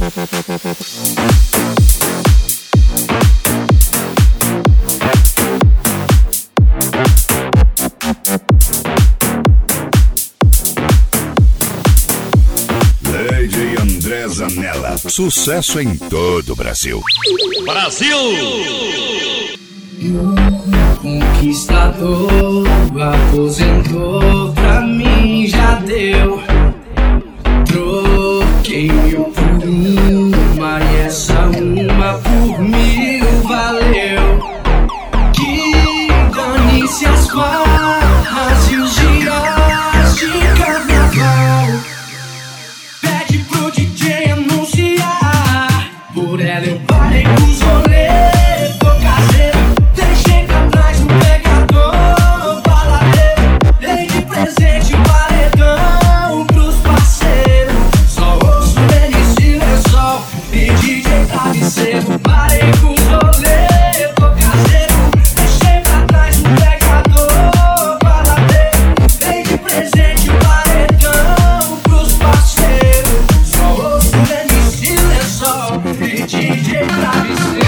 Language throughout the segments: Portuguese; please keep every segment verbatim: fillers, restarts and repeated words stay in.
Zanella, sucesso em todo o Brasil. Brasil! Um conquistador aposentou, pra mim já deu. Troquei mil por uma e essa uma por mil valeu. Que dane-se as farras e os dias de carnaval. Por ela eu parei com os rolês, tô caseiro. Deixei pra trás um pegador, baladeiro. Dei de presente um paredão pros parceiros. Só ouço M C Lençol e D J Travesseiro. Parei com os rolês, tô caseiro. Deixei pra trás um pegador, baladeiro. Dei de presente um paredão pros parceiros. Só ouço M C Lençol e D J Travesseiro.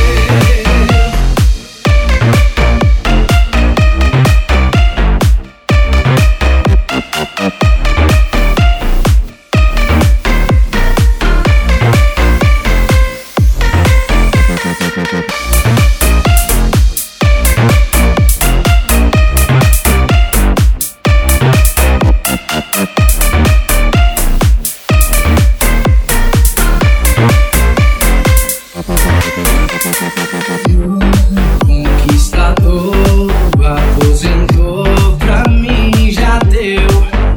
Conquistador aposentou, pra mim já deu.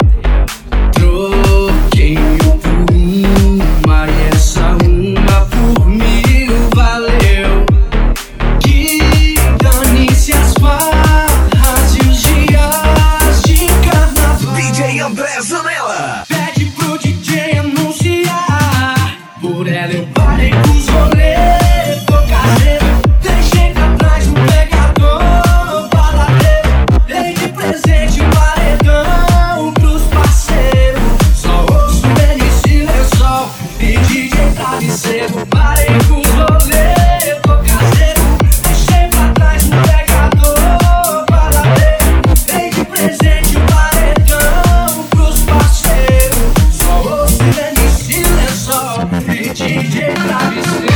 Troquei mil por uma e essa uma por mil valeu. Que dane-se as farras e os dias de carnaval. D J André Zanella. Pede pro D J anunciar. Por ela eu parei com os rolês, tô caseiro. Deixei pra trás um pegador, baladeiro. Dei de presente um paredão pros parceiros. Só ouço M C Lençol e D J Travesseiro. Parei com os rolês, tô caseiro. Deixei pra trás um pegador, baladeiro. Dei de presente um paredão pros parceiros. Só ouço M C Lençol e D J Travesseiro.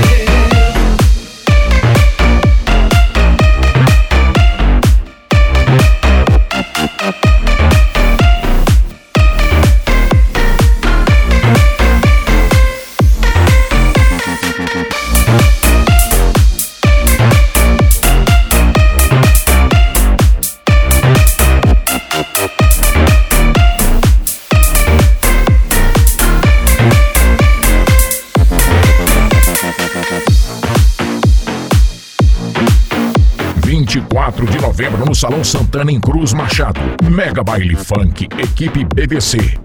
vinte e quatro de novembro no Salão Santana em Cruz Machado. Mega Baile Funk, equipe B V C.